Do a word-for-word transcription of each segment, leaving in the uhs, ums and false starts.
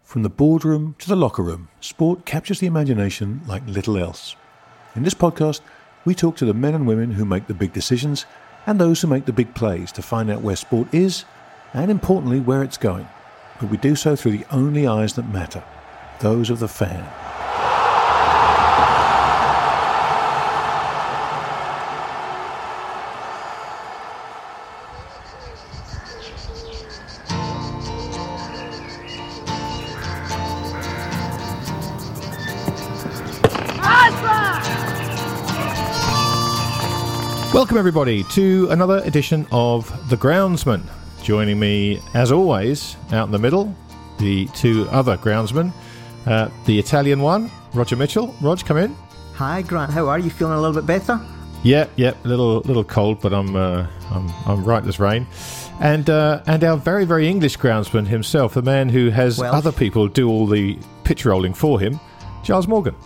From the boardroom to the locker room, sport captures the imagination like little else. In this podcast, we talk to the men and women who make the big decisions and those who make the big plays to find out where sport is and, importantly, where it's going. But we do so through the only eyes that matter, those of the fan. Welcome everybody to another edition of The Groundsman. Joining me, as always, out in the middle, the two other groundsmen. Uh, the Italian one, Roger Mitchell. Rog, come in. Hi Grant, how are you? Feeling a little bit better? Yeah, yeah, a little, little cold, but I'm, uh, I'm, I'm right as rain. And uh, and our very, very English groundsman himself, the man who has Welsh. other people do all the pitch rolling for him, Giles Morgan.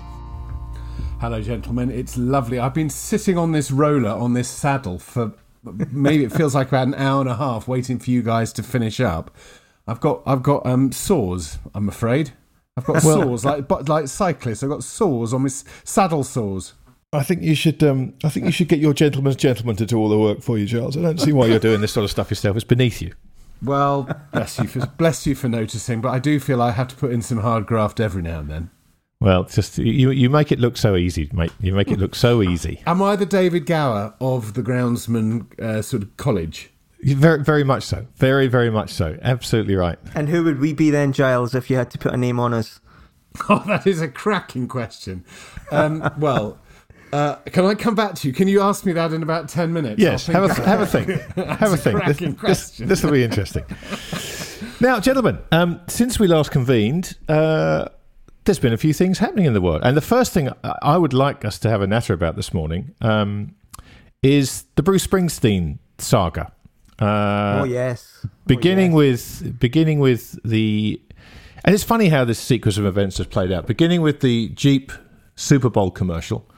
Hello, gentlemen. It's lovely. I've been sitting on this roller, on this saddle, for maybe it feels like about an hour and a half, waiting for you guys to finish up. I've got, I've got um, sores. I'm afraid. I've got Well- sores, like but like cyclists. I've got sores on my s- saddle sores. I think you should. Um, I think you should get your gentleman's gentleman to do all the work for you, Giles. I don't see why you're doing this sort of stuff yourself. It's beneath you. Well, bless you for bless you for noticing, but I do feel I have to put in some hard graft every now and then. Well, it's just you. You make it look so easy, mate. You make it look so easy. Am I the David Gower of the Groundsman uh, sort of college? Very, very much so. Very, very much so. Absolutely right. And who would we be then, Giles, if you had to put a name on us? Oh, that is a cracking question. Um, well, uh, can I come back to you? Can you ask me that in about ten minutes? Yes. I'll Have a think have a think. Have a a think. cracking This, this, question. this will be interesting. Now, gentlemen, um, since we last convened, uh, there's been a few things happening in the world, and the first thing I I would like us to have a natter about this morning um, is the Bruce Springsteen saga. Uh, oh, yes. beginning oh, yes. with beginning with the, and it's funny how this sequence of events has played out. Beginning with the Jeep Super Bowl commercial,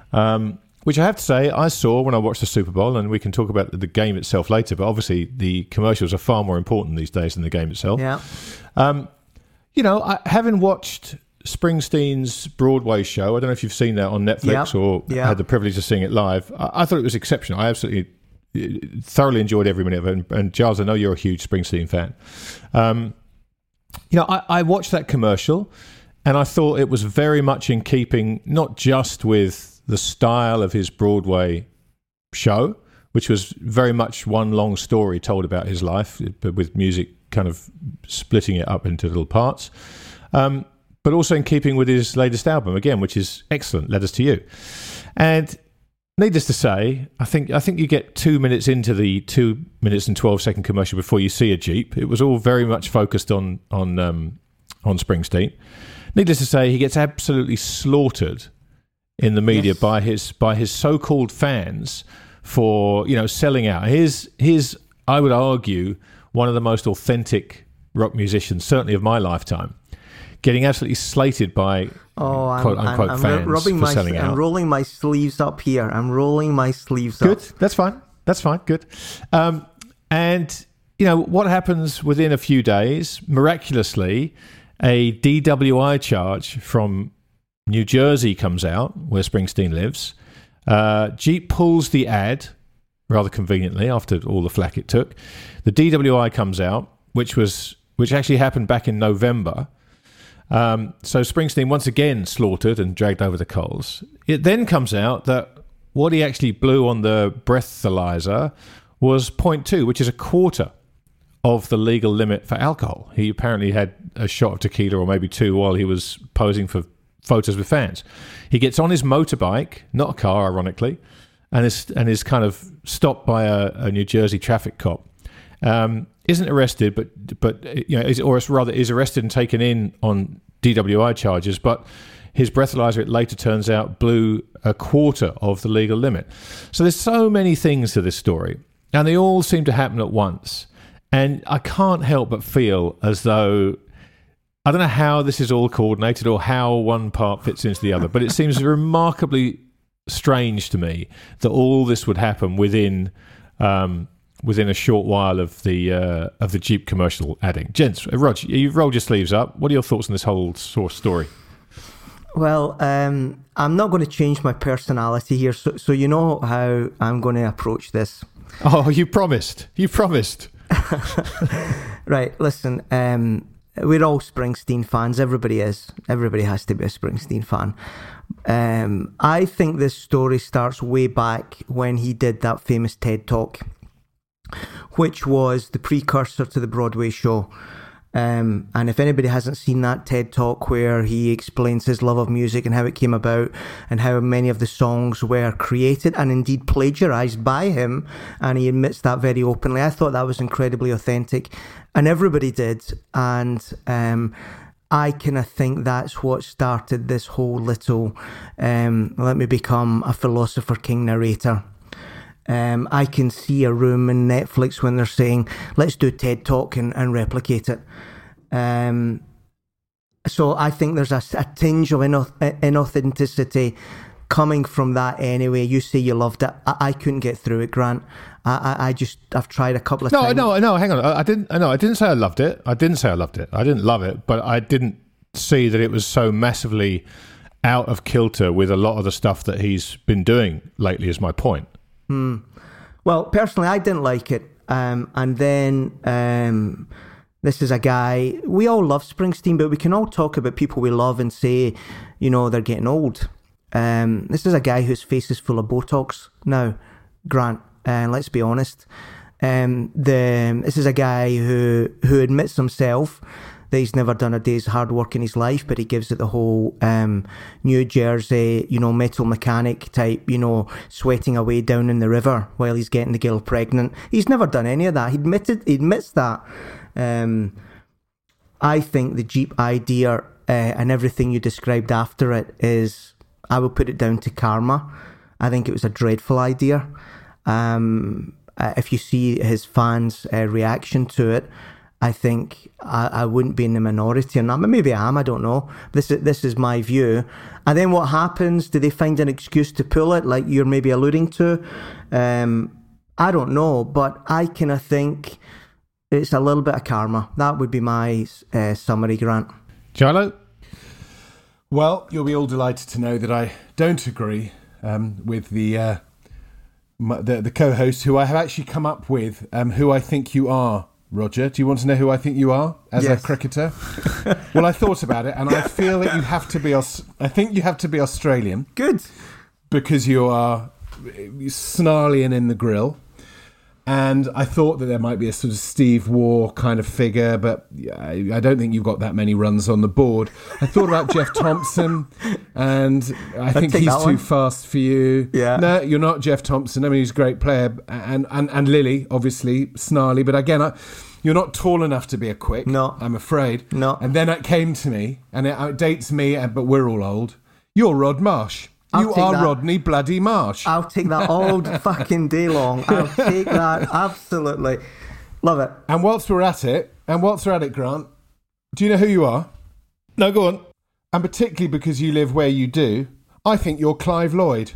um, which I have to say I saw when I watched the Super Bowl, and we can talk about the game itself later. But obviously, the commercials are far more important these days than the game itself. Yeah. Um, you know, I, having watched Springsteen's Broadway show, I don't know if you've seen that on Netflix Yeah. or Yeah. had the privilege of seeing it live. I, I thought it was exceptional. I absolutely thoroughly enjoyed every minute of it. And, and Giles, I know you're a huge Springsteen fan. Um, you know, I, I watched that commercial and I thought it was very much in keeping not just with the style of his Broadway show, which was very much one long story told about his life, but with music kind of splitting it up into little parts, um, but also in keeping with his latest album, again, which is excellent, Letters to You. And needless to say, I think I think you get two minutes into the two minutes and twelve second commercial before you see a Jeep. It was all very much focused on on um, on Springsteen. Needless to say, he gets absolutely slaughtered in the media Yes. by his by his so-called fans for, you know, selling out. Here's here's I would argue one of the most authentic rock musicians, certainly of my lifetime, getting absolutely slated by Oh, I'm, quote unquote I'm, I'm fans rubbing for my, selling I'm out. rolling my sleeves up here. I'm rolling my sleeves Good. up. That's fine. That's fine. Good. Um, and, you know, what happens within a few days, miraculously, a D W I charge from New Jersey comes out, where Springsteen lives. Uh, Jeep pulls the ad, rather conveniently, after all the flack it took. The D W I comes out, which was which actually happened back in November. Um, so Springsteen once again slaughtered and dragged over the coals. It then comes out that what he actually blew on the breathalyzer was zero point two, which is a quarter of the legal limit for alcohol. He apparently had a shot of tequila or maybe two while he was posing for photos with fans. He gets on his motorbike, not a car, ironically, and is and is kind of stopped by a, a New Jersey traffic cop. Um, isn't arrested, but but you know, is, or rather is arrested and taken in on D W I charges. But his breathalyzer, it later turns out, blew a quarter of the legal limit. So there's so many things to this story, and they all seem to happen at once. And I can't help but feel as though, I don't know how this is all coordinated or how one part fits into the other, but it seems remarkably strange to me that all this would happen within um, within a short while of the uh, of the Jeep commercial adding. Gents, uh, Rog, you've rolled your sleeves up. What are your thoughts on this whole sort of story? Well, um, I'm not going to change my personality here, so, so you know how I'm going to approach this. Oh, you promised. You promised. Right, listen, um, we're all Springsteen fans. Everybody is. Everybody has to be a Springsteen fan. Um, I think this story starts way back when he did that famous TED Talk, which was the precursor to the Broadway show. Um, and if anybody hasn't seen that TED Talk where he explains his love of music and how it came about and how many of the songs were created and indeed plagiarized by him, and he admits that very openly, I thought that was incredibly authentic, and everybody did. And um, I kind of think that's what started this whole little um, let me become a philosopher king narrator. Um, I can see a room in Netflix when they're saying, let's do TED Talk and, and replicate it. Um, so I think there's a, a tinge of inauth- inauthenticity coming from that anyway. You say you loved it. I, I couldn't get through it, Grant. I, I, I just, I've tried a couple of no, times. No, no, no, hang on. I, I didn't, no, I didn't say I loved it. I didn't say I loved it. I didn't love it, but I didn't see that it was so massively out of kilter with a lot of the stuff that he's been doing lately is my point. Hmm. Well, personally, I didn't like it. Um, and then um, this is a guy, we all love Springsteen, but we can all talk about people we love and say, you know, they're getting old. Um, this is a guy whose face is full of Botox now, Grant, and uh, let's be honest. Um, the This is a guy who, who admits himself that he's never done a day's hard work in his life, but he gives it the whole um, New Jersey, you know, metal mechanic type, you know, sweating away down in the river while he's getting the girl pregnant. He's never done any of that. He admitted, he admits that. Um, I think the Jeep idea uh, and everything you described after it is, I will put it down to karma. I think it was a dreadful idea. Um, uh, if you see his fans' uh, reaction to it, I think I, I wouldn't be in the minority on that. Maybe I am, I don't know. This is, this is my view. And then what happens? Do they find an excuse to pull it, like you're maybe alluding to? Um, I don't know, but I kind of think it's a little bit of karma. That would be my uh, summary, Grant. Gilo? Well, you'll be all delighted to know that I don't agree um, with the, uh, my, the the co-host who I have actually come up with, um, who I think you are. Roger, do you want to know who I think you are as yes. a cricketer? Well, I thought about it, and I feel that you have to be. Aus- I think you have to be Australian. Good, because you are snarly and in the grill. And I thought that there might be a sort of Steve Waugh kind of figure, but I, I don't think you've got that many runs on the board. I thought about Jeff Thompson, and I think he's too one. fast for you. Yeah. No, you're not Jeff Thompson. I mean, he's a great player. And, and, and Lily, obviously, snarly. But again, I, you're not tall enough to be a quick, no. I'm afraid. No. And then it came to me, and it, it dates me, but we're all old. You're Rod Marsh. I'll you are that. Rodney Bloody Marsh. I'll take that all fucking day long. I'll take that, absolutely. Love it. And whilst we're at it, and whilst we're at it, Grant, do you know who you are? No, go on. And particularly because you live where you do, I think you're Clive Lloyd.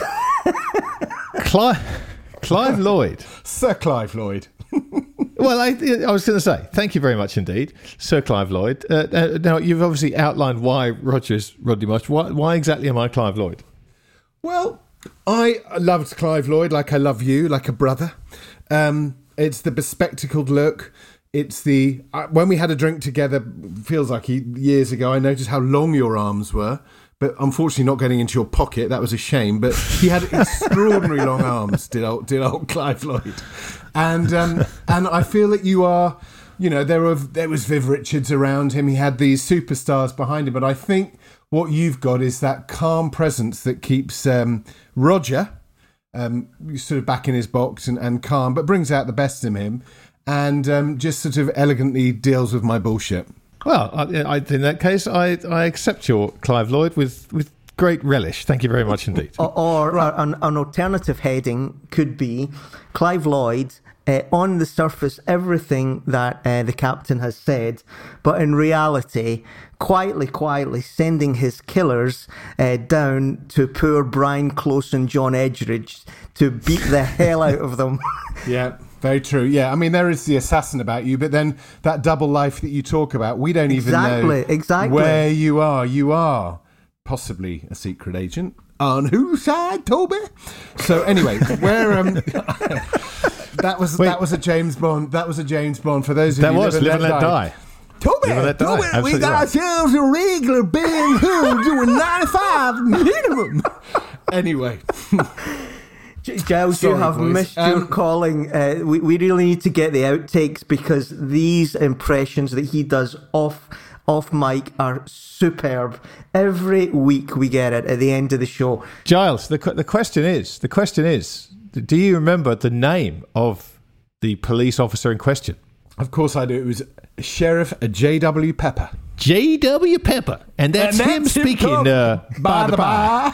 Clive, Clive Lloyd? Sir Clive Lloyd. Well, I, I was going to say, thank you very much indeed, Sir Clive Lloyd. Uh, uh, now, you've obviously outlined why Roger's Rodney Marsh. Why, why exactly am I Clive Lloyd? Well, I loved Clive Lloyd like I love you, like a brother. Um, it's the bespectacled look. It's the... Uh, when we had a drink together, feels like years ago, I noticed how long your arms were. But unfortunately not getting into your pocket. That was a shame. But he had extraordinary long arms, did old, did old Clive Lloyd. And um, and I feel that you are, you know, there were there was Viv Richards around him. He had these superstars behind him. But I think what you've got is that calm presence that keeps um, Roger um, sort of back in his box and, and calm, but brings out the best in him and um, just sort of elegantly deals with my bullshit. Well, I, I, in that case, I, I accept your Clive Lloyd with, with great relish. Thank you very much indeed. Or, or right. an, an alternative heading could be Clive Lloyd, uh, on the surface, everything that uh, the captain has said, but in reality, quietly, quietly sending his killers uh, down to poor Brian Close and John Edgeridge to beat the hell out of them. Yeah. Very true. Yeah, I mean, there is the assassin about you, but then that double life that you talk about, we don't exactly, even know exactly. where you are. You are possibly a secret agent. On whose side, Toby? So anyway, where um, that was Wait. that was a James Bond. That was a James Bond. For those of That you was Live and Live and Let Die. Toby, Live and Let Die. Toby, we Absolutely got right. ourselves a regular Ben Hur doing ninety-five minimum. Anyway. Giles, Sorry, you have boys. missed Um, your calling. Uh, we, we really need to get the outtakes because these impressions that he does off off mic are superb. Every week we get it at the end of the show. Giles, the the question is, the question is, do you remember the name of the police officer in question? Of course I do. It was Sheriff J W Pepper. J W Pepper, and that's, And him that's him speaking. talking. Uh, by the by.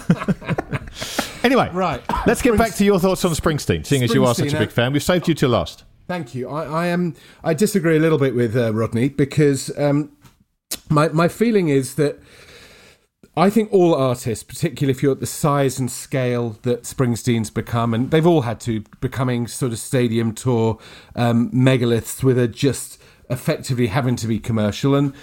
Anyway, Right. let's get back to your thoughts on Springsteen, seeing as you are such a Springsteen, big fan. We've saved you till last. Thank you. I, I am. I disagree a little bit with uh, Rodney because um, my my feeling is that I think all artists, particularly if you're at the size and scale that Springsteen's become, and they've all had to, becoming sort of stadium tour um, megaliths with a just effectively having to be commercial. And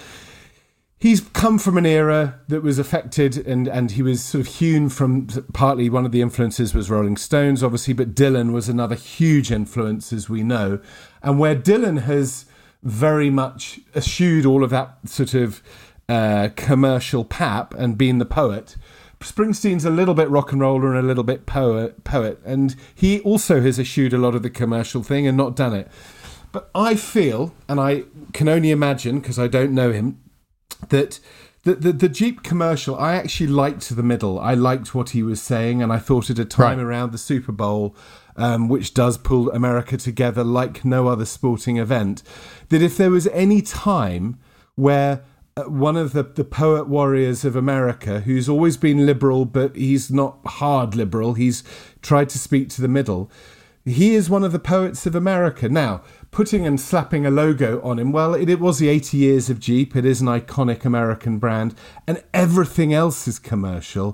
he's come from an era that was affected, and, and he was sort of hewn from, partly one of the influences was Rolling Stones, obviously, but Dylan was another huge influence, as we know. And where Dylan has very much eschewed all of that sort of uh, commercial pap and been the poet, Springsteen's a little bit rock and roller and a little bit poet, poet. And he also has eschewed a lot of the commercial thing and not done it. But I feel, and I can only imagine, because I don't know him, that the, the the Jeep commercial, I actually liked the middle. I liked what he was saying, and I thought at a time Right. around the Super Bowl, um, which does pull America together like no other sporting event, that if there was any time where uh, one of the, the poet warriors of America, who's always been liberal, but he's not hard liberal, he's tried to speak to the middle, he is one of the poets of America. Now, putting and slapping a logo on him, well, it, it was the eighty years of Jeep. It is an iconic American brand, and everything else is commercial.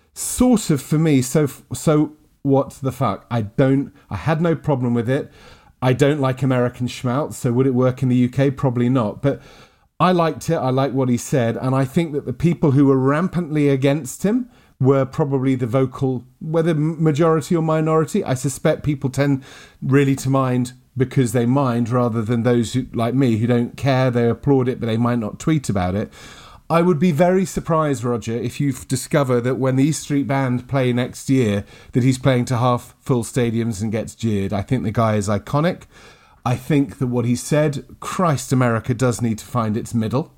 Sort of for me, so so what the fuck? I don't, I had no problem with it. I don't like American schmaltz, so would it work in the U K? Probably not. But I liked it. I liked what he said, and I think that the people who were rampantly against him were probably the vocal, whether majority or minority. I suspect people tend really to mind because they mind rather than those who, like me, who don't care. They applaud it, but they might not tweet about it. I would be very surprised, Roger, if you discover that when the E Street Band play next year, that he's playing to half full stadiums and gets jeered. I think the guy is iconic. I think that what he said, Christ, America does need to find its middle.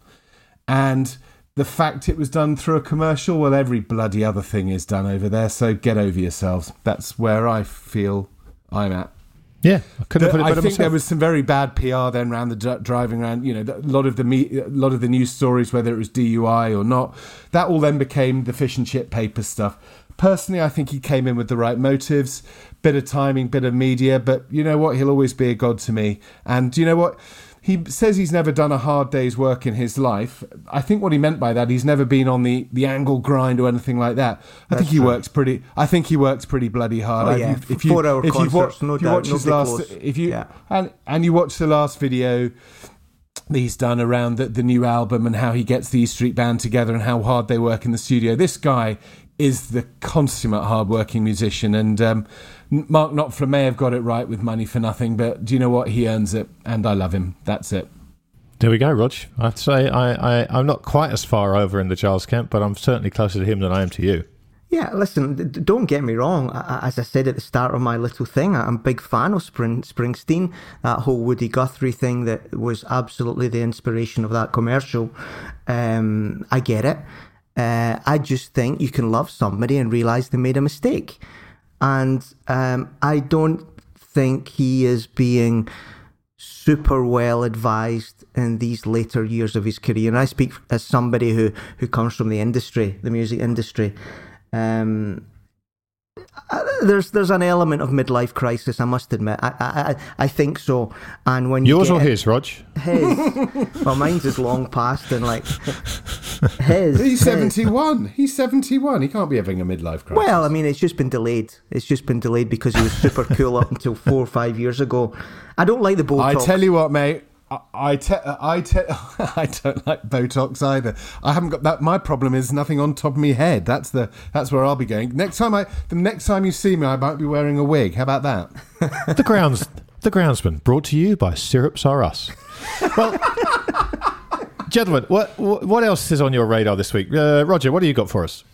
And the fact it was done through a commercial, well, every bloody other thing is done over there, so get over yourselves. That's where I feel I'm at. Yeah, I couldn't put it I better think myself. there was some very bad P R then around the dri- driving around. You know, a lot of the me- a lot of the news stories, whether it was D U I or not, that all then became the fish and chip paper stuff. Personally, I think he came in with the right motives, bit of timing, bit of media. But you know what? He'll always be a god to me. And you know what? He says he's never done a hard day's work in his life. I think what he meant by that, he's never been on the, the angle grind or anything like that. I That's think he true. works pretty. I think he works pretty bloody hard. Oh, I- yeah. if you, Four-hour if you've concerts, wa- no if you doubt. watch his Nobody last, close. if you Yeah. and and you watch the last video that he's done around the, the new album and how he gets the E Street Band together and how hard they work in the studio. This guy is the consummate hard-working musician, and um, Mark Knopfler may have got it right with Money for Nothing, but do you know what? He earns it, and I love him. That's it. There we go, Rog. I'd say I, I, I'm not quite as far over in the Giles camp, but I'm certainly closer to him than I am to you. Yeah, listen, d- don't get me wrong. I, I- as I said at the start of my little thing, I'm a big fan of Spring, Springsteen. That whole Woody Guthrie thing that was absolutely the inspiration of that commercial. Um, I get it. Uh, I just think you can love somebody and realise they made a mistake. And um, I don't think he is being super well advised in these later years of his career. And I speak as somebody who, who comes from the industry, the music industry. Um, there's there's an element of midlife crisis, I must admit. I I, I think so. And when you Yours get or his, Rog? his, well, mine's is long past, and like his. He's his. seventy-one. He's seventy-one. He can't be having a midlife crisis. Well, I mean, it's just been delayed. It's just been delayed because he was super cool up until four or five years ago. I don't like the Botox. I tell you what, mate. I I, te- I, te- I don't like Botox either. I haven't got that. My problem is nothing on top of my head. That's the that's where I'll be going. Next time I, the next time you see me, I might be wearing a wig. How about that? The grounds, the groundsman, brought to you by Syrups R Us. Well, gentlemen, what what else is on your radar this week? Uh, Roger, what do you got for us?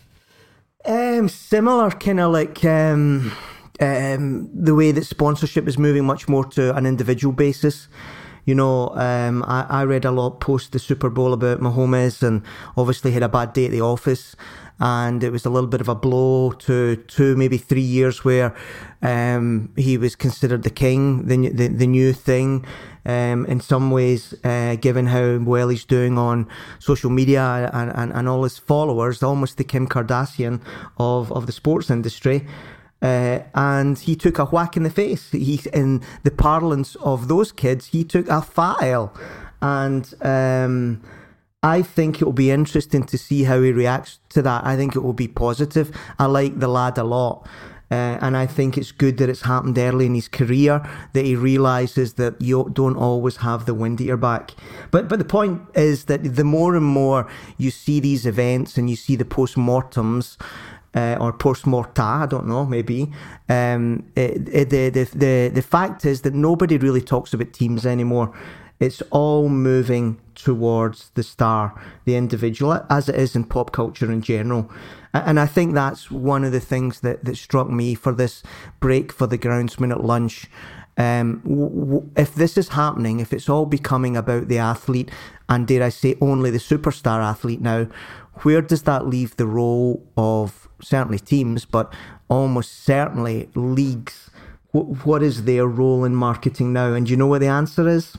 Um, similar, kind of like um, um, the way that sponsorship is moving much more to an individual basis. You know, um, I, I read a lot post the Super Bowl about Mahomes, and obviously had a bad day at the office, and it was a little bit of a blow to two, maybe three years where um, he was considered the king, the the, the new thing. Um, in some ways, uh, given how well he's doing on social media and, and, and all his followers, almost the Kim Kardashian of, of the sports industry. Uh, and he took a whack in the face. He, in the parlance of those kids, he took a fat L. And um, I think it will be interesting to see how he reacts to that. I think it will be positive. I like the lad a lot. Uh, and I think it's good that it's happened early in his career, that he realises that you don't always have the wind at your back. But but the point is that the more and more you see these events and you see the post-mortems, Uh, or post-morta, I don't know, maybe. Um, it, it, the, the the the fact is that nobody really talks about teams anymore. It's all moving towards the star, the individual, as it is in pop culture in general. And I think that's one of the things that, that struck me for this break for the groundsman at lunch. Um, w- w- if this is happening, if it's all becoming about the athlete, and dare I say only the superstar athlete now, where does that leave the role of certainly teams, but almost certainly leagues? W- what is their role in marketing now? And do you know what the answer is?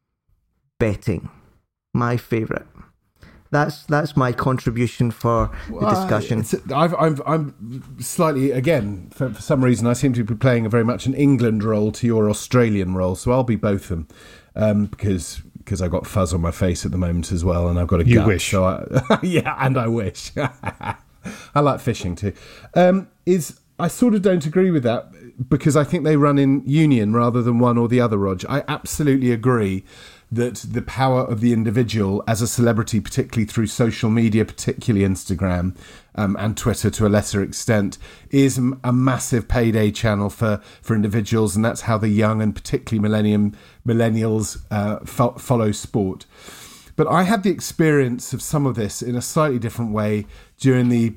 Betting. My favourite. That's that's my contribution for the discussion. Uh, I've, I've, I'm slightly, again, for, for some reason, I seem to be playing a very much an England role to your Australian role, so I'll be both of them, um, because because I've got fuzz on my face at the moment as well, and I've got a you gut. Wish. So I, yeah, and I wish. I like fishing too. Um, is I sort of don't agree with that, because I think they run in union rather than one or the other, Rog. I absolutely agree that the power of the individual as a celebrity, particularly through social media, particularly Instagram um, and Twitter to a lesser extent, is a massive payday channel for, for individuals, and that's how the young and particularly millennium millennials uh, fo- follow sport. But I had the experience of some of this in a slightly different way during the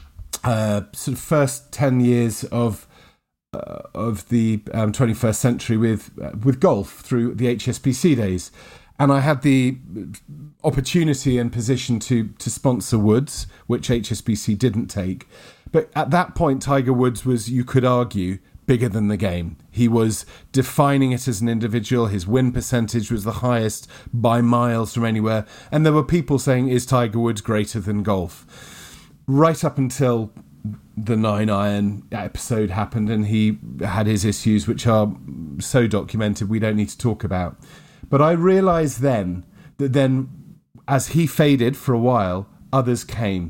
uh, sort of first ten years of Uh, of the um, twenty-first century with uh, with golf through the H S B C days, and I had the opportunity and position to to sponsor Woods, which H S B C didn't take. But at that point, Tiger Woods was, you could argue, bigger than the game. He was defining it as an individual. His win percentage was the highest by miles from anywhere, and there were people saying, "Is Tiger Woods greater than golf?" Right up until the nine iron episode happened, and he had his issues, which are so documented we don't need to talk about. But I realised then that then, as he faded for a while, others came,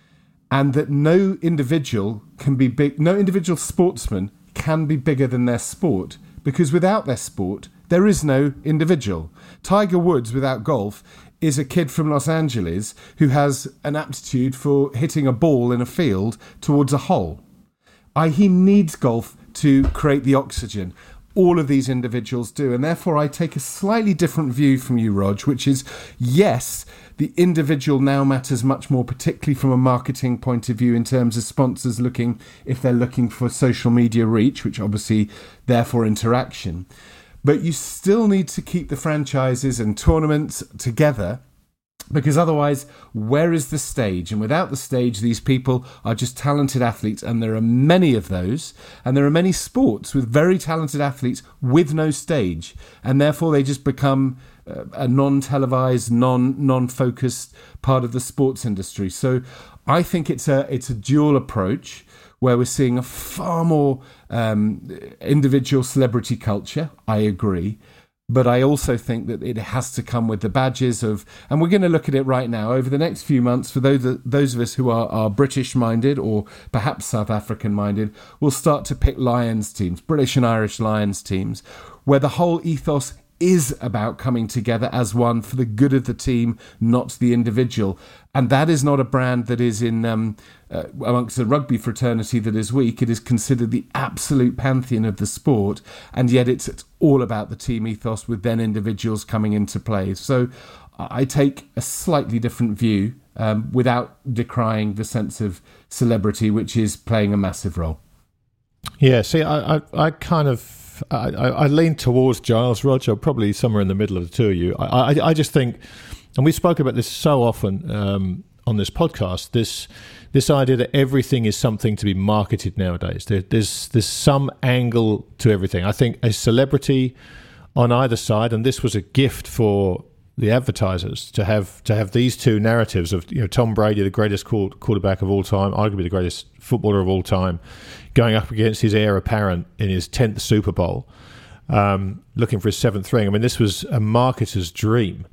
and that no individual can be big. No individual sportsman can be bigger than their sport, because without their sport, there is no individual. Tiger Woods, without golf, is a kid from Los Angeles who has an aptitude for hitting a ball in a field towards a hole. I, he needs golf to create the oxygen. All of these individuals do. And therefore, I take a slightly different view from you, Rog, which is, yes, the individual now matters much more, particularly from a marketing point of view, in terms of sponsors looking, if they're looking for social media reach, which obviously, therefore, interaction. But you still need to keep the franchises and tournaments together, because otherwise, where is the stage? And without the stage, these people are just talented athletes, and there are many of those, and there are many sports with very talented athletes with no stage, and therefore they just become a non-televised, non non-focused part of the sports industry. So I think it's a it's a dual approach, where we're seeing a far more um, individual celebrity culture. I agree. But I also think that it has to come with the badges of, and we're going to look at it right now over the next few months. For those those of us who are, are British-minded or perhaps South African-minded, we'll start to pick Lions teams, British and Irish Lions teams, where the whole ethos is about coming together as one for the good of the team, not the individual. And that is not a brand that is in um, uh, amongst the rugby fraternity that is weak. It is considered the absolute pantheon of the sport, and yet it's, it's all about the team ethos with then individuals coming into play. So I take a slightly different view um, without decrying the sense of celebrity, which is playing a massive role. Yeah, see, I, I, I kind of I, I lean towards Giles, Roger, probably somewhere in the middle of the two of you. I, I, I just think, and we spoke about this so often um, on this podcast, this this idea that everything is something to be marketed nowadays. There, there's there's some angle to everything. I think a celebrity on either side, and this was a gift for the advertisers to have to have these two narratives of, you know, Tom Brady, the greatest quarterback of all time, arguably the greatest footballer of all time, going up against his heir apparent in his tenth Super Bowl, um, looking for his seventh ring. I mean, this was a marketer's dream.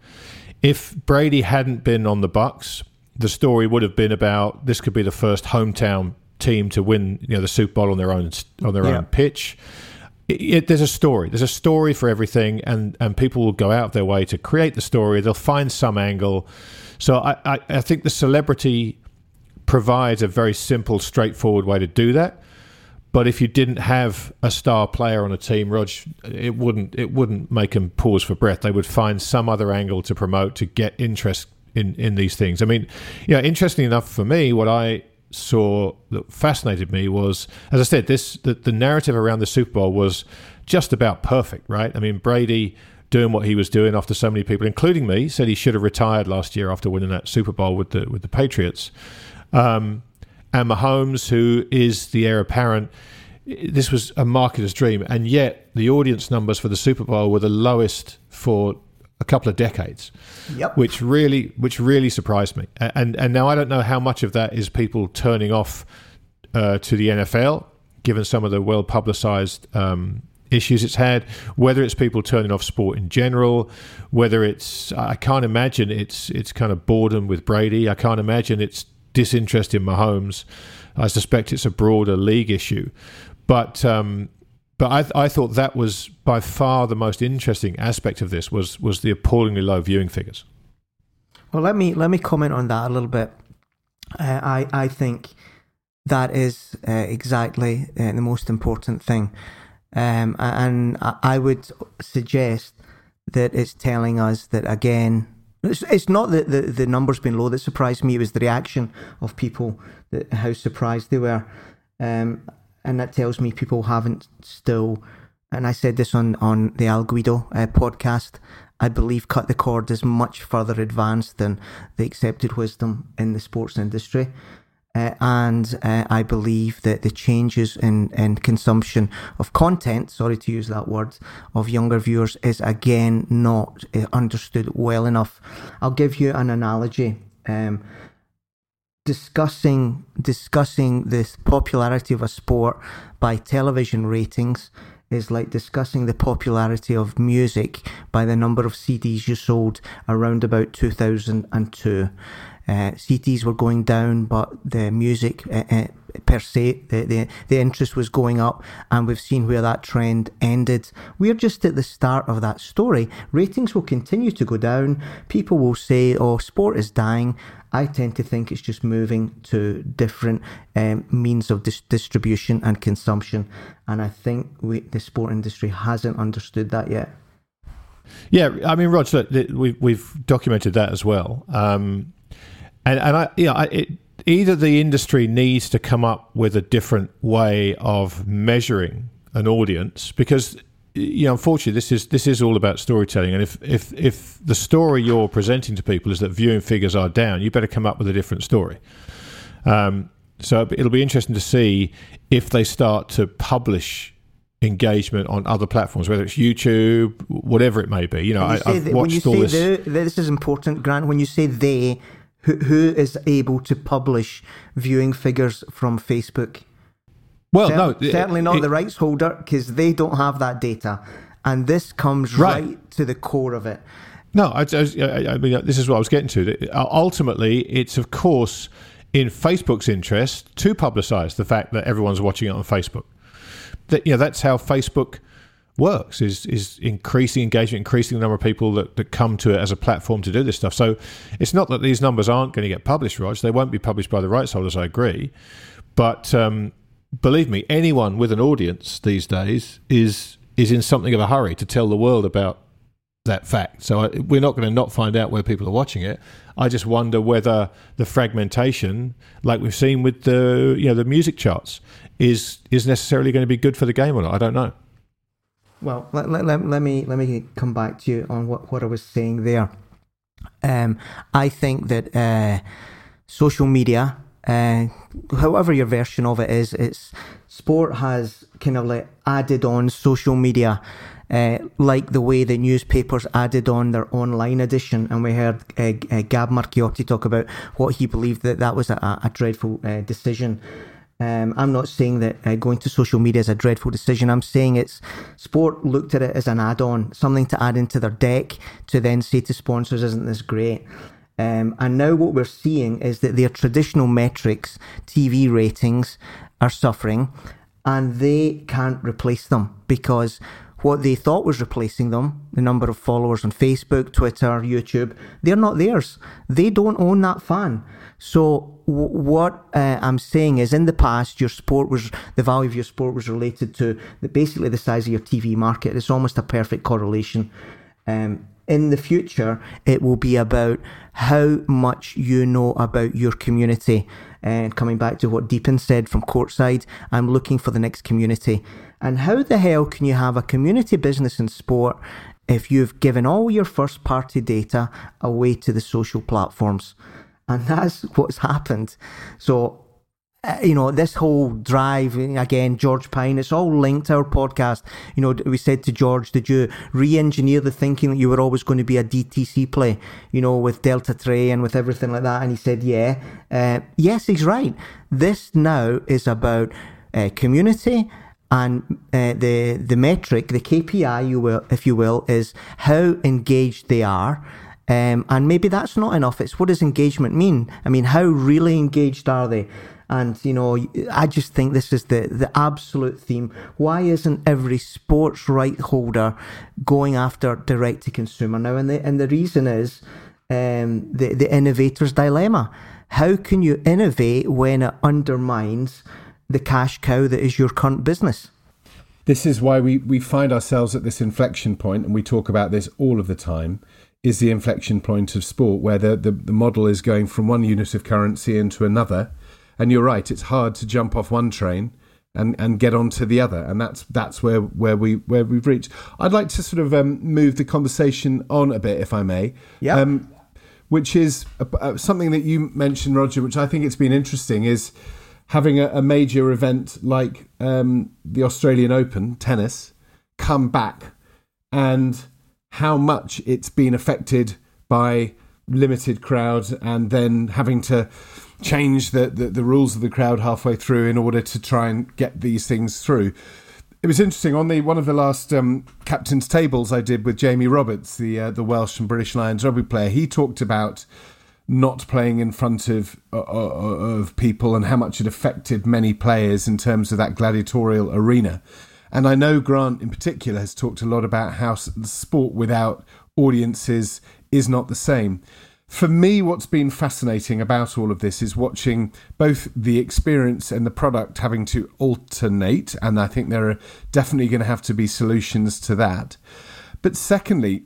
If Brady hadn't been on the Bucs, the story would have been about this could be the first hometown team to win, you know, the Super Bowl on their own on their yeah. own pitch. It, it, there's a story. There's a story for everything, and, and people will go out of their way to create the story. They'll find some angle. So I, I, I think the celebrity provides a very simple, straightforward way to do that. But if you didn't have a star player on a team, Rog, it wouldn't it wouldn't make them pause for breath. They would find some other angle to promote to get interest in, in these things. I mean, you know, interestingly enough for me, what I saw that fascinated me was, as I said, this the, the narrative around the Super Bowl was just about perfect, right? I mean, Brady doing what he was doing after so many people, including me, said he should have retired last year after winning that Super Bowl with the with the Patriots. Um, and Mahomes, who is the heir apparent, this was a marketer's dream, and yet the audience numbers for the Super Bowl were the lowest for a couple of decades. Yep. Which really, which really surprised me. And and now I don't know how much of that is people turning off uh, to the N F L, given some of the well publicized um, issues it's had. Whether it's people turning off sport in general, whether it's I can't imagine it's it's kind of boredom with Brady. I can't imagine it's disinterest in Mahomes. I suspect it's a broader league issue, but um, but I, I thought that was by far the most interesting aspect of this was was the appallingly low viewing figures. Well, let me let me comment on that a little bit. Uh, I I think that is uh, exactly uh, the most important thing, um, and I would suggest that it's telling us that again. It's, it's not the, the, the numbers being low that surprised me. It was the reaction of people, that, how surprised they were. Um, and that tells me people haven't still, and I said this on, on the Al Guido uh, podcast, I believe Cut the Cord is much further advanced than the accepted wisdom in the sports industry. Uh, and uh, I believe that the changes in, in consumption of content, sorry to use that word, of younger viewers is again not uh, understood well enough. I'll give you an analogy. Um, discussing discussing this popularity of a sport by television ratings is like discussing the popularity of music by the number of C Ds you sold around about two thousand two. Uh, C Ds were going down, but the music uh, uh, per se, the, the the interest was going up, and we've seen where that trend ended. We're just at the start of that story. Ratings will continue to go down. People will say, oh, sport is dying. I tend to think it's just moving to different um, means of dis- distribution and consumption, and I think we, the sport industry hasn't understood that yet. Yeah, I mean, Rog, look, we've, we've documented that as well. Um, And and I, yeah, I, it, either the industry needs to come up with a different way of measuring an audience, because, you know, unfortunately, this is this is all about storytelling. And if if if the story you're presenting to people is that viewing figures are down, you better come up with a different story. Um, so it'll be interesting to see if they start to publish engagement on other platforms, whether it's YouTube, whatever it may be. You know, you I, I've that, watched all say this. The, this is important, Grant. When you say they. Who, who is able to publish viewing figures from Facebook? Well, Cer- no, certainly not it, the rights holder, because they don't have that data. And this comes right, right to the core of it. No, I, I, I mean, this is what I was getting to. Ultimately, it's, of course, in Facebook's interest to publicise the fact that everyone's watching it on Facebook. That, you know, that's how Facebook works, is is increasing engagement, increasing the number of people that, that come to it as a platform to do this stuff. So it's not that these numbers aren't going to get published, Rog. They won't be published by the rights holders, I agree. But um, believe me, anyone with an audience these days is is in something of a hurry to tell the world about that fact. So I, we're not going to not find out where people are watching it. I just wonder whether the fragmentation, like we've seen with the you know the music charts, is is necessarily going to be good for the game or not. I don't know. Well, let, let, let, let me let me come back to you on what, what I was saying there. Um, I think that uh, social media, uh, however your version of it is, it's sport has kind of like added on social media, uh, like the way that newspapers added on their online edition. And we heard uh, uh, Gab Marchiotti talk about what he believed that that was a, a dreadful uh, decision. Um, I'm not saying that uh, going to social media is a dreadful decision. I'm saying it's sport looked at it as an add-on, something to add into their deck to then say to sponsors, isn't this great? Um, and now what we're seeing is that their traditional metrics, T V ratings, are suffering, and they can't replace them because what they thought was replacing them, the number of followers on Facebook, Twitter, YouTube, they're not theirs. They don't own that fan. So w- what uh, I'm saying is, in the past, your sport was the value of your sport was related to the, basically the size of your T V market. It's almost a perfect correlation. Um, in the future, it will be about how much you know about your community. And coming back to what Deepan said from courtside, I'm looking for the next community. And how the hell can you have a community business in sport if you've given all your first party data away to the social platforms? And that's what's happened. So, uh, you know, this whole drive, again, George Pine, it's all linked to our podcast. You know, we said to George, did you re-engineer the thinking that you were always going to be a D T C play, you know, with Delta Tray and with everything like that? And he said, yeah. Uh, yes, he's right. This now is about uh, community. And uh, the the metric, the K P I, you will, if you will, is how engaged they are. Um, and maybe that's not enough. It's what does engagement mean? I mean, how really engaged are they? And, you know, I just think this is the, the absolute theme. Why isn't every sports right holder going after direct to consumer now? And the, and the reason is um, the, the innovator's dilemma. How can you innovate when it undermines the cash cow that is your current business? This is why we, we find ourselves at this inflection point, and we talk about this all of the time, is the inflection point of sport, where the, the, the model is going from one unit of currency into another. And you're right, it's hard to jump off one train and, and get onto the other. And that's that's where, where, we, where we've reached. I'd like to sort of um, move the conversation on a bit, if I may. Yeah. Um, which is uh, uh, something that you mentioned, Roger, which I think it's been interesting, is having a, a major event like um, the Australian Open tennis come back, and how much it's been affected by limited crowds, and then having to change the, the, the rules of the crowd halfway through in order to try and get these things through. It was interesting, on the one of the last um, captain's tables I did with Jamie Roberts, the uh, the Welsh and British Lions rugby player, he talked about not playing in front of uh, of people and how much it affected many players in terms of that gladiatorial arena. And I know Grant in particular has talked a lot about how sport without audiences is not the same. For me, what's been fascinating about all of this is watching both the experience and the product having to alternate, and I think there are definitely going to have to be solutions to that. But secondly,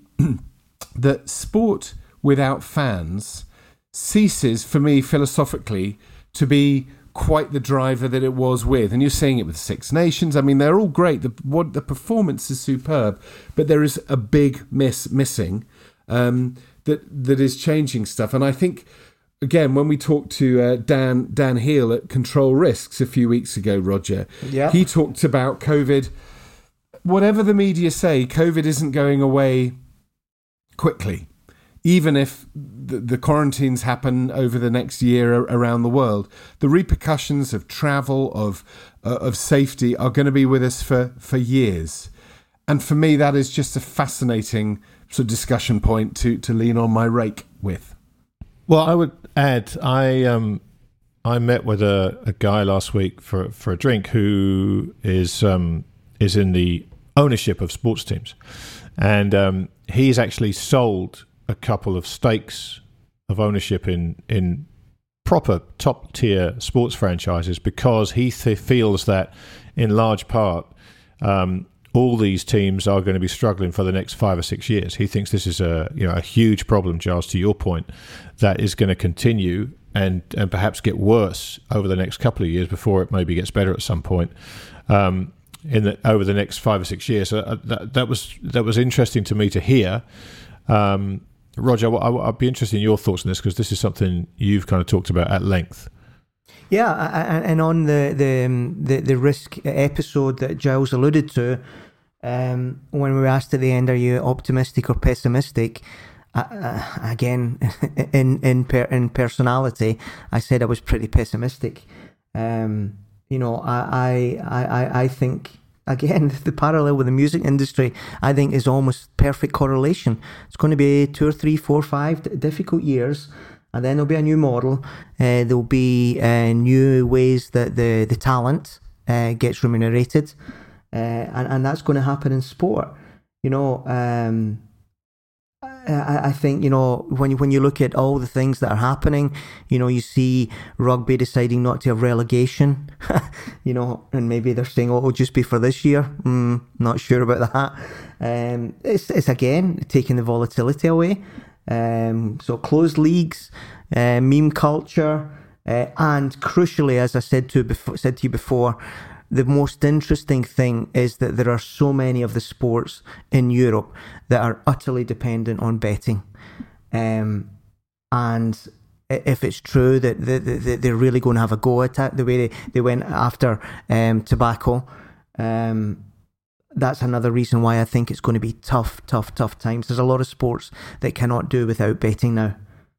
that sport without fans ceases, for me, philosophically, to be quite the driver that it was with. And you're seeing it with Six Nations. I mean, they're all great. The, what, the performance is superb, but there is a big miss missing. Um, that that is changing stuff. And I think, again, when we talked to uh, Dan Dan Heel at Control Risks a few weeks ago, Roger, yeah. he talked about COVID. Whatever the media say, COVID isn't going away quickly, even if the, the quarantines happen over the next year around the world. The repercussions of travel, of uh, of safety, are going to be with us for, for years. and for me, that is just a fascinating sort of discussion point to to lean on my rake with. Well, I would add, I um, I met with a, a guy last week for for a drink who is um, is in the ownership of sports teams, and um, he's actually sold a couple of stakes of ownership in in proper top tier sports franchises because he th- feels that in large part um, all these teams are going to be struggling for the next five or six years. He thinks this is a you know a huge problem, Giles, to your point, that is going to continue and and perhaps get worse over the next couple of years before it maybe gets better at some point. Um, in the over the next five or six years, so that that was that was interesting to me to hear. Um, Roger, I, I'd be interested in your thoughts on this because this is something you've kind of talked about at length. Yeah, and on the the the, the risk episode that Giles alluded to, um, when we were asked at the end, "Are you optimistic or pessimistic?" Uh, again, in in per, in personality, I said I was pretty pessimistic. Um, you know, I I I, I think. Again, the parallel with the music industry, I think, is almost perfect correlation. It's going to be two or three, four, five difficult years, and then there'll be a new model. Uh, there'll be uh, new ways that the, the talent uh, gets remunerated, uh, and, and that's going to happen in sport. You know, um, I, I think, you know, when you, when you look at all the things that are happening, you know, you see rugby deciding not to have relegation, you know, and maybe they're saying, oh, it'll just be for this year. Mm, not sure about that. Um, it's, it's again, taking the volatility away. Um, so closed leagues, uh, meme culture, uh, and crucially, as I said to, before, said to you before, the most interesting thing is that there are so many of the sports in Europe that are utterly dependent on betting. Um, and if it's true that they're really going to have a go at it, the way they, they went after um, tobacco, um, that's another reason why I think it's going to be tough, tough, tough times. There's a lot of sports that cannot do without betting now.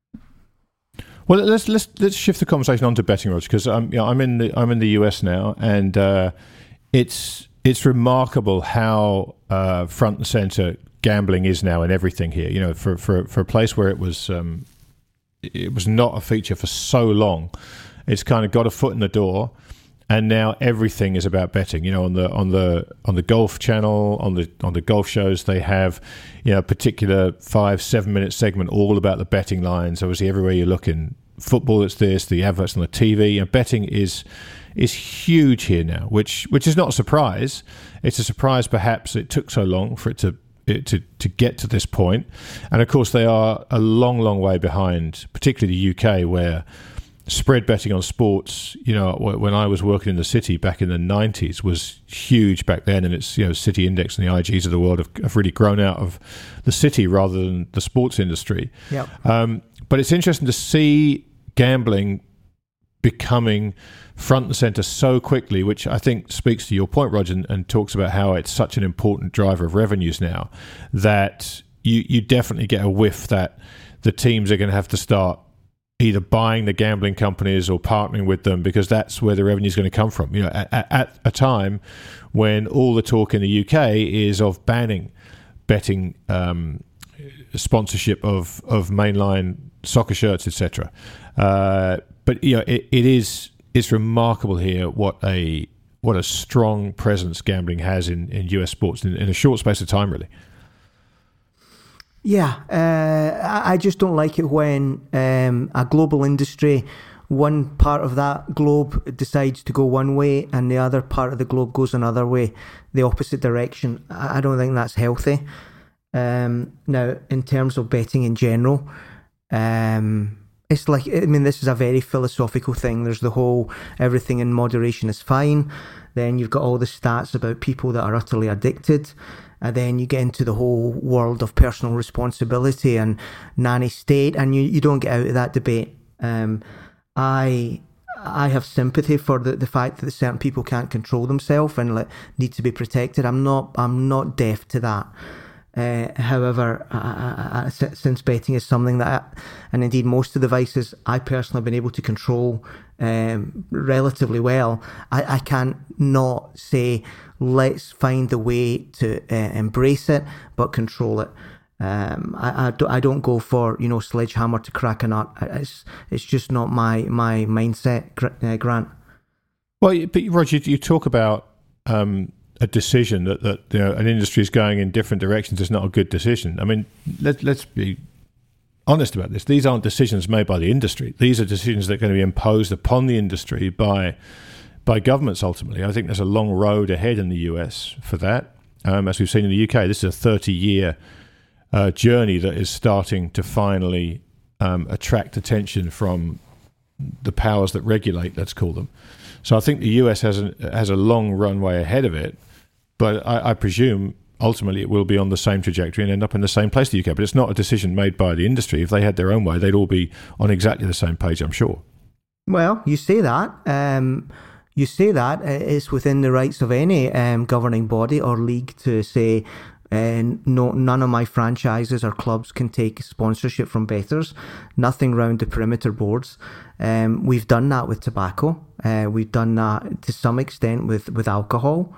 Well, let's let's let's shift the conversation onto betting, Roger, because I'm you know, I'm in the I'm in the U S now, and uh, it's it's remarkable how uh, front and center gambling is now in everything here. You know, for for for a place where it was um, it was not a feature for so long, it's kind of got a foot in the door, and now everything is about betting. You know, on the on the on the golf channel, on the on the golf shows, they have you know a particular five seven minute segment all about the betting lines. Obviously, everywhere you look in football, it's this. The adverts on the T V, and betting is is huge here now, which which is not a surprise. It's a surprise, perhaps, it took so long for it to it to to get to this point, and of course they are a long, long way behind, particularly the U K, where spread betting on sports, you know, when I was working in the city back in the nineties, was huge back then, and it's, you know, City Index and the I Gs of the world have, have really grown out of the city rather than the sports industry. Yep. Um, but it's interesting to see gambling becoming front and center so quickly, which I think speaks to your point, Roger, and, and talks about how it's such an important driver of revenues now, that you, you definitely get a whiff that the teams are going to have to start either buying the gambling companies or partnering with them, because that's where the revenue is going to come from. You know, at, at a time when all the talk in the U K is of banning betting um, sponsorship of, of mainline soccer shirts, et cetera. Uh, but you know, it, it is it's remarkable here what a what a strong presence gambling has in, in U S sports in, in a short space of time, really. Yeah, uh, I just don't like it when um, a global industry, one part of that globe decides to go one way and the other part of the globe goes another way, the opposite direction. I don't think that's healthy. Um, now, in terms of betting in general, um, it's like, I mean, this is a very philosophical thing. There's the whole everything in moderation is fine. Then you've got all the stats about people that are utterly addicted. And then you get into the whole world of personal responsibility and nanny state, and you, you don't get out of that debate. Um, I I have sympathy for the, the fact that certain people can't control themselves and like, need to be protected. I'm not I'm not deaf to that. Uh, however, I, I, I, since betting is something that, I, and indeed most of the vices I personally have been able to control um, relatively well, I, I can't not say let's find the way to uh, embrace it, but control it. Um, I, I, do, I don't go for, you know, sledgehammer to crack a nut. It's it's just not my my mindset, uh, Grant. Well, but Roger, you talk about um, a decision that, that you know, an industry is going in different directions is not a good decision. I mean, let, let's be honest about this. These aren't decisions made by the industry. These are decisions that are going to be imposed upon the industry by by governments ultimately. I think there's a long road ahead in the U S for that. Um, as we've seen in the U K, this is a thirty-year uh, journey that is starting to finally um, attract attention from the powers that regulate, let's call them. So I think the U S has a, has a long runway ahead of it, but I, I presume ultimately it will be on the same trajectory and end up in the same place the U K. But it's not a decision made by the industry. If they had their own way, they'd all be on exactly the same page, I'm sure. Well, you say that. Um, you say that. It's within the rights of any um, governing body or league to say, uh, no, none of my franchises or clubs can take sponsorship from bettors. Nothing round the perimeter boards. Um, we've done that with tobacco. Uh, we've done that to some extent with, with alcohol.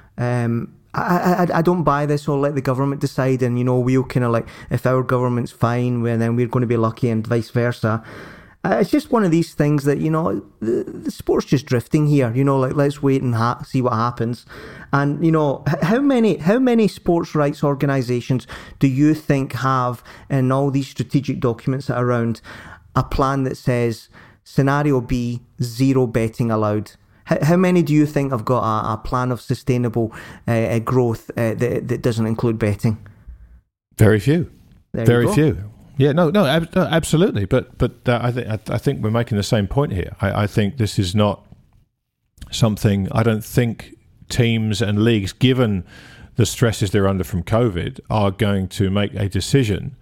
Um, I, I I don't buy this or let the government decide and, you know, we'll kind of like, if our government's fine, well, then we're going to be lucky and vice versa. Uh, it's just one of these things that, you know, the, the sport's just drifting here, you know, like let's wait and ha- see what happens. And, you know, how many how many sports rights organisations do you think have in all these strategic documents that are around a plan that says scenario B, zero betting allowed? How, how many do you think have got a, a plan of sustainable uh, growth uh, that, that doesn't include betting? Very few. There Very few. Yeah, no, no, ab- no absolutely. But but uh, I think I think we're making the same point here. I, I think this is not something. I don't think teams and leagues, given the stresses they're under from COVID, are going to make a decision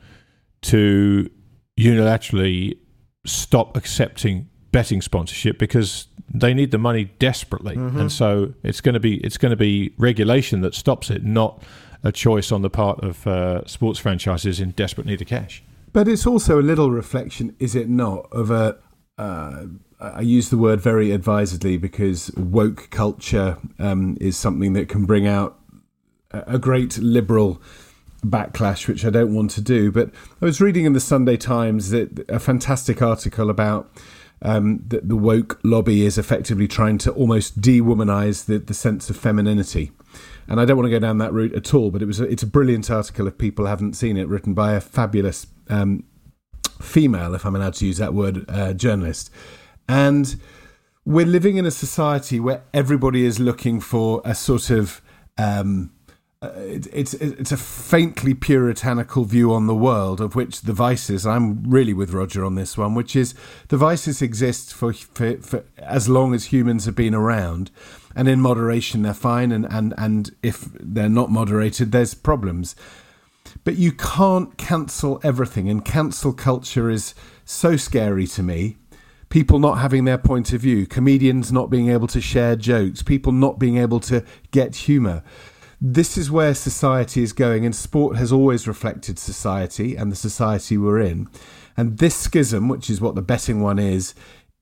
to unilaterally stop accepting betting sponsorship because they need the money desperately, mm-hmm. and so it's going to be it's going to be regulation that stops it, not a choice on the part of uh, sports franchises in desperate need of cash. But it's also a little reflection, is it not, of a, uh, I use the word very advisedly because woke culture um, is something that can bring out a great liberal backlash, which I don't want to do. But I was reading in the Sunday Times that a fantastic article about um, that the woke lobby is effectively trying to almost de-womanize the, the sense of femininity. And I don't want to go down that route at all, but it was a, it's a brilliant article if people haven't seen it, written by a fabulous um, female, if I'm allowed to use that word, uh, journalist. And we're living in a society where everybody is looking for a sort of um, uh, it, it's it's a faintly puritanical view on the world, of which the vices, I'm really with Roger on this one, which is the vices exist for, for, for as long as humans have been around. And in moderation, they're fine. And, and, and if they're not moderated, there's problems. But you can't cancel everything. And cancel culture is so scary to me. People not having their point of view. Comedians not being able to share jokes. People not being able to get humour. This is where society is going. And sport has always reflected society and the society we're in. And this schism, which is what the betting one is,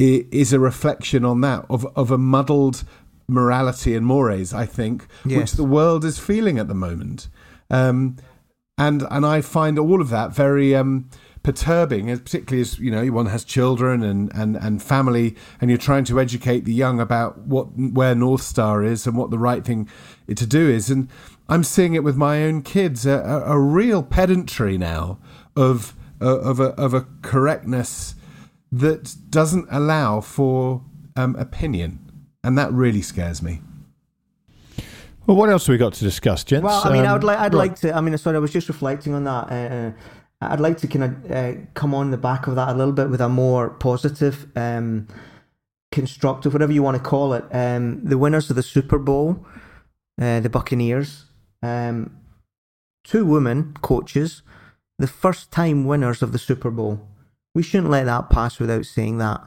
is a reflection on that, of, of a muddled morality and mores, I think, yes. which the world is feeling at the moment. Um, and and I find all of that very um, perturbing, particularly as, you know, one has children and, and, and family, and you're trying to educate the young about what where North Star is and what the right thing to do is. And I'm seeing it with my own kids, a, a, a real pedantry now of, uh, of, a, of a correctness that doesn't allow for um, opinion. And that really scares me. Well, what else have we got to discuss, gents? Well, I mean, um, I would like, I'd right. like to. I mean, sorry, I was just reflecting on that. Uh, I'd like to kind of uh, come on the back of that a little bit with a more positive, um, constructive, whatever you want to call it. Um, the winners of the Super Bowl, uh, the Buccaneers, um, two women coaches, the first-time winners of the Super Bowl. We shouldn't let that pass without saying that.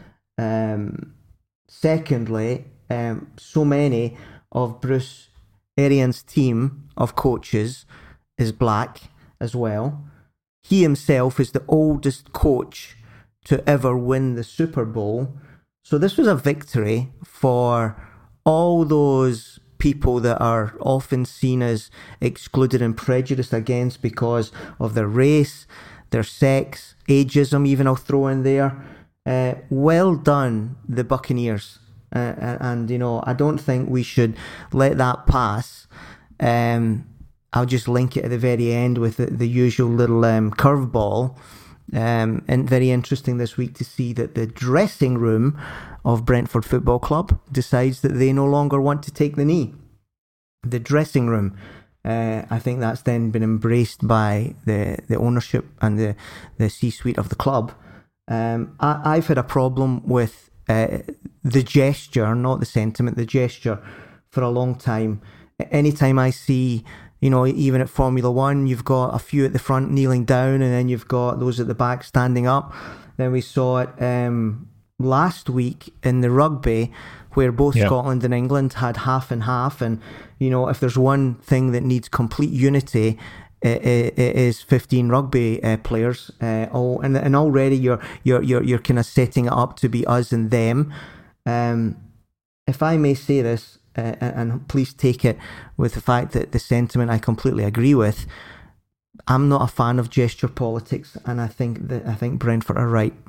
Um, secondly, um, so many of Bruce Arians' team of coaches is black as well. He himself is the oldest coach to ever win the Super Bowl. So this was a victory for all those people that are often seen as excluded and prejudiced against because of their race, their sex, ageism even I'll throw in there. Uh, well done, the Buccaneers. Uh, and, you know, I don't think we should let that pass. Um, I'll just link it at the very end with the, the usual little um, curveball. Um, and very interesting this week to see that the dressing room of Brentford Football Club decides that they no longer want to take the knee. The dressing room. Uh, I think that's then been embraced by the, the ownership and the, the C-suite of the club. Um, I, I've had a problem with uh, the gesture, not the sentiment, the gesture for a long time. Anytime I see, you know, even at Formula One, you've got a few at the front kneeling down and then you've got those at the back standing up. Then we saw it um, last week in the rugby where both yeah. Scotland and England had half and half. And, you know, if there's one thing that needs complete unity, it, it, it is fifteen rugby uh, players. Uh, all, and, and already you're, you're, you're, you're kind of setting it up to be us and them. Um, if I may say this, Uh, and please take it with the fact that the sentiment I completely agree with. I'm not a fan of gesture politics, and I think that I think Brentford are right.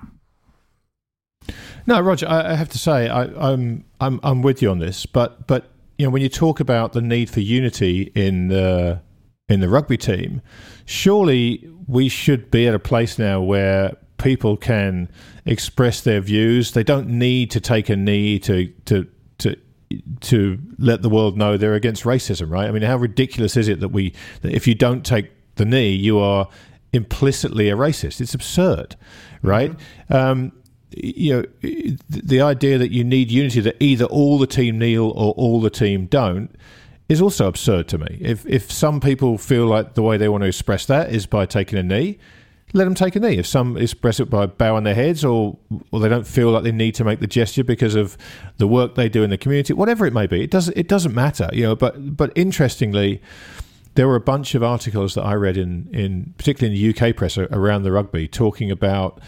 No, Roger, I, I have to say I, I'm I'm I'm with you on this, but but you know when you talk about the need for unity in the in the rugby team, surely we should be at a place now where people can express their views. They don't need to take a knee to to to. to let the world know they're against racism, right? I mean, how ridiculous is it that we, that if you don't take the knee, you are implicitly a racist? It's absurd, right? Mm-hmm. Um, you know, the idea that you need unity, that either all the team kneel or all the team don't, is also absurd to me. If if some people feel like the way they want to express that is by taking a knee, let them take a knee. If some express it by bowing their heads or or they don't feel like they need to make the gesture because of the work they do in the community, whatever it may be, it doesn't it doesn't matter, you know. But but interestingly, there were a bunch of articles that I read in, in particularly in the U K press around the rugby talking about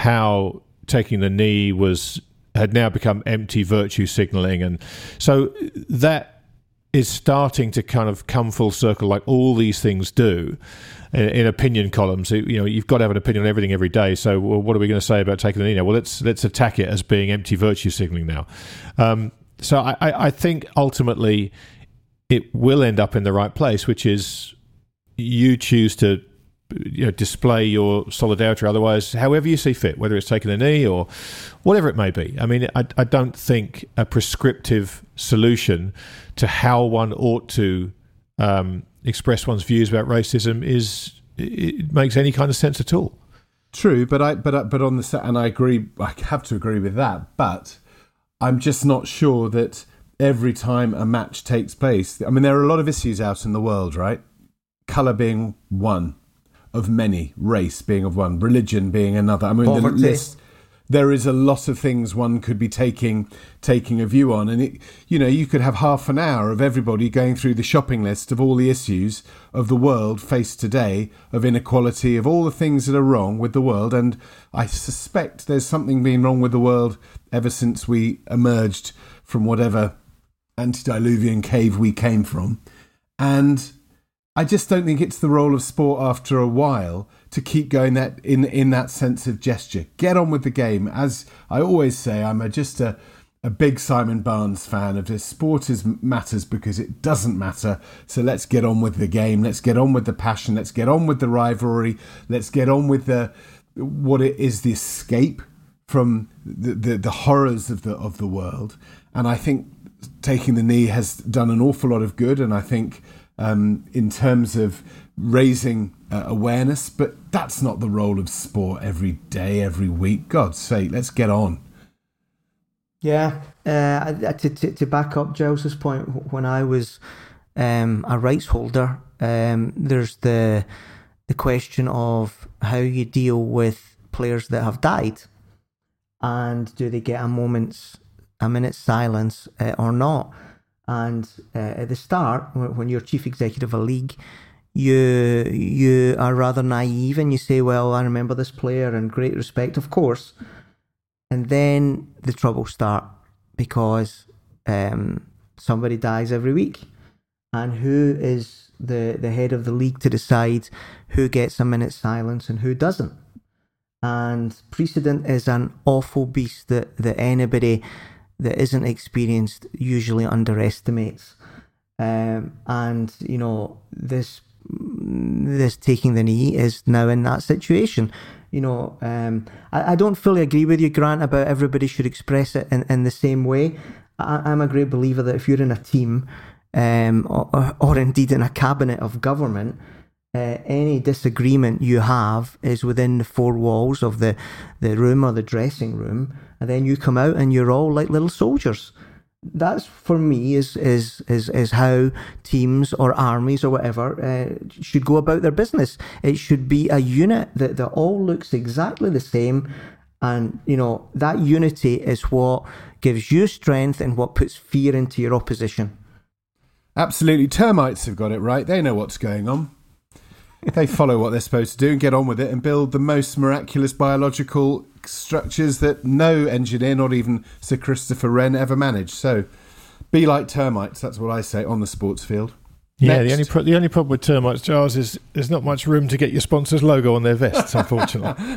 how taking the knee was had now become empty virtue signalling, and so that is starting to kind of come full circle, like all these things do. In, in opinion columns, you know, you've got to have an opinion on everything every day. So, well, what are we going to say about taking the knee now? Well, let's let's attack it as being empty virtue signalling now. Um, so, I, I think ultimately it will end up in the right place, which is you choose to, you know, display your solidarity. Otherwise, however you see fit, whether it's taking a knee or whatever it may be. I mean, I, I don't think a prescriptive solution to how one ought to um, express one's views about racism is it makes any kind of sense at all. True, but I but but on the set, and I agree. I have to agree with that. But I'm just not sure that every time a match takes place. I mean, there are a lot of issues out in the world, right? Colour being one of many, race being of one, religion being another. I mean, Poverty. the list. There is a lot of things one could be taking taking a view on, and it, you know, you could have half an hour of everybody going through the shopping list of all the issues of the world faced today, of inequality, of all the things that are wrong with the world. And I suspect there's something been wrong with the world ever since we emerged from whatever antediluvian cave we came from. And I just don't think it's the role of sport after a while to keep going that in in that sense of gesture. Get on with the game. As I always say, I'm a, just a, a big Simon Barnes fan of this. Sport is matters because it doesn't matter. So let's get on with the game. Let's get on with the passion. Let's get on with the rivalry. Let's get on with the what it is, the escape from the, the, the horrors of the of the world. And I think taking the knee has done an awful lot of good. And I think um, in terms of raising uh, awareness, but that's not the role of sport every day, every week. God's sake, let's get on. Yeah, uh, to, to to back up Giles's point, when I was um, a rights holder, um, there's the the question of how you deal with players that have died, and do they get a moment's a minute's silence uh, or not? And uh, at the start, when you're chief executive of a league, you you are rather naive and you say, well, I remember this player and great respect, of course. And then the troubles start because um, somebody dies every week. And who is the, the head of the league to decide who gets a minute's silence and who doesn't? And precedent is an awful beast that, that anybody that isn't experienced usually underestimates. Um, and, you know, this this taking the knee is now in that situation. You know, um, I, I don't fully agree with you, Grant, about everybody should express it in, in the same way. I, I'm a great believer that if you're in a team, um, or, or indeed in a cabinet of government, uh, any disagreement you have is within the four walls of the, the room or the dressing room, and then you come out and you're all like little soldiers. That's, for me, is is is is how teams or armies or whatever uh, should go about their business. It should be a unit that, that all looks exactly the same, and you know that unity is what gives you strength and what puts fear into your opposition. Absolutely, termites have got it right. They know what's going on. They follow what they're supposed to do and get on with it and build the most miraculous biological structures that no engineer, not even Sir Christopher Wren, ever managed. So be like termites, that's what I say, on the sports field. Yeah, Next. the only pro- the only problem with termites, Giles, is there's not much room to get your sponsor's logo on their vests, unfortunately.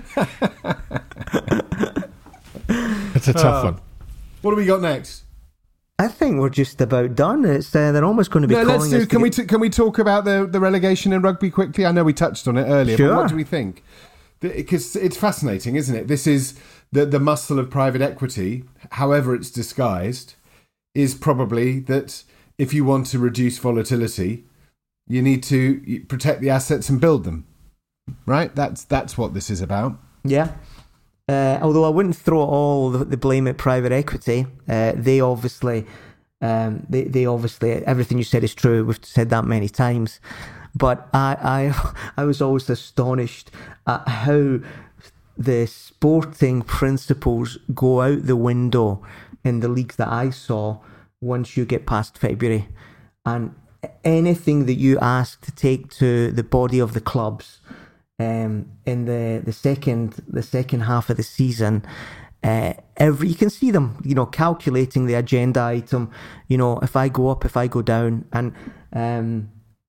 It's a tough Oh. one. What do we got next? I think we're just about done. It's uh, they're almost going to be No, calling let's do. us. Can to we get... t- can we talk about the, the relegation in rugby quickly? I know we touched on it earlier, Sure. but what do we think? Because it's fascinating, isn't it? This is the the muscle of private equity, however it's disguised, is probably that if you want to reduce volatility, you need to protect the assets and build them. Right? That's that's what this is about. Yeah. Uh, although I wouldn't throw all the, the blame at private equity. Uh, they obviously, um, they they obviously everything you said is true. We've said that many times, but I I I was always astonished at how the sporting principles go out the window in the leagues that I saw once you get past February, and anything that you ask to take to the body of the clubs. Um, in the, the second the second half of the season, uh, every you can see them, you know, calculating the agenda item. You know, if I go up, if I go down, and um,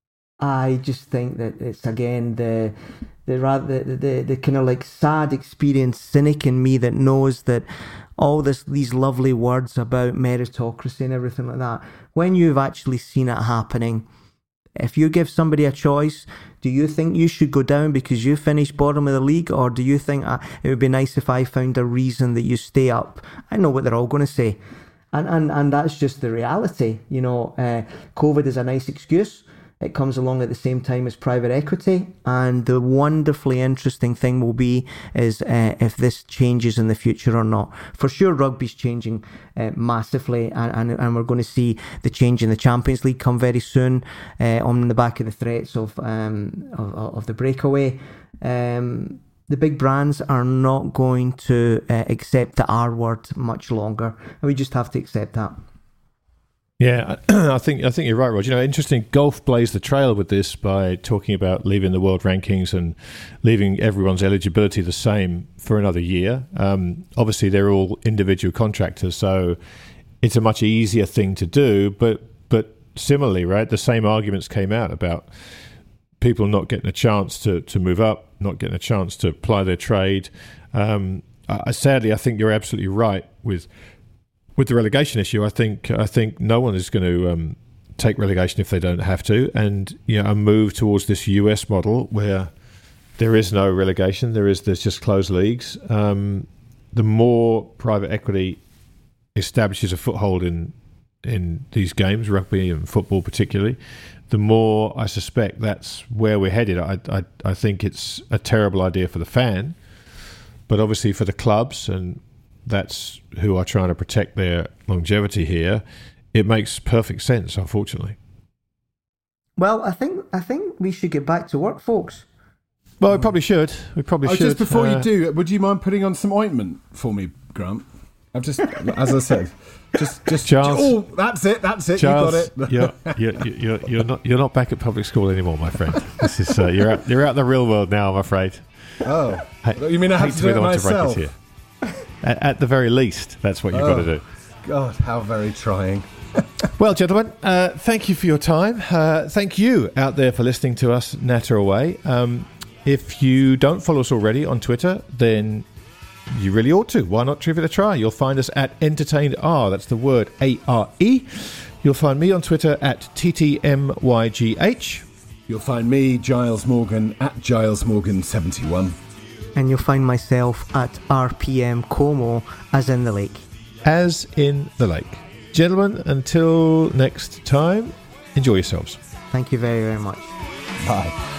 I just think that it's again the the rather the the, the kind of like sad experienced cynic in me that knows that all this these lovely words about meritocracy and everything like that, when you've actually seen it happening. If you give somebody a choice, do you think you should go down because you finished bottom of the league, or do you think uh, it would be nice if I found a reason that you stay up? I know what they're all going to say. And, and and that's just the reality. You know, uh, COVID is a nice excuse. It comes along at the same time as private equity. And the wonderfully interesting thing will be is uh, if this changes in the future or not. For sure, rugby's changing uh, massively, and, and, and we're going to see the change in the Champions League come very soon uh, on the back of the threats of um, of, of the breakaway. Um, the big brands are not going to uh, accept the R word much longer, and we just have to accept that. Yeah, I think I think you're right, Roger. You know, interesting. Golf blazed the trail with this by talking about leaving the world rankings and leaving everyone's eligibility the same for another year. Um, obviously, they're all individual contractors, so it's a much easier thing to do. But but similarly, right, the same arguments came out about people not getting a chance to, to move up, not getting a chance to apply their trade. Um, I, sadly, I think you're absolutely right with. With the relegation issue, I think I think no one is going to um, take relegation if they don't have to, and you know, a move towards this U S model where there is no relegation, there is there's just closed leagues. Um, the more private equity establishes a foothold in in these games, rugby and football particularly, the more I suspect that's where we're headed. I I, I think it's a terrible idea for the fan, but obviously for the clubs and. That's who are trying to protect their longevity here. It makes perfect sense, unfortunately. Well, I think I think we should get back to work, folks. Well, we probably should. We probably Oh, should. just before uh, you do, would you mind putting on some ointment for me, Grant? I've just, as I said, just, just. Charles, oh, that's it. That's it. Charles, you got it. you're, you're, you're, you're not you're not back at public school anymore, my friend. This is uh, you're out, you're out in the real world now, I'm afraid. Oh, I, you mean I have hate to do it To myself? break it here. At, at the very least, that's what you've Oh. got to do. God, how very trying. Well, gentlemen, uh, thank you for your time. Uh, thank you out there for listening to us natter away. Um, if you don't follow us already on Twitter, then you really ought to. Why not give it a try? You'll find us at EntertainedR. That's the word A R E. You'll find me on Twitter at T T M Y G H. You'll find me, Giles Morgan, at Giles Morgan seventy-one. And you'll find myself at R P M Como, as in the lake. As in the lake. Gentlemen, until next time, enjoy yourselves. Thank you very, very much. Bye.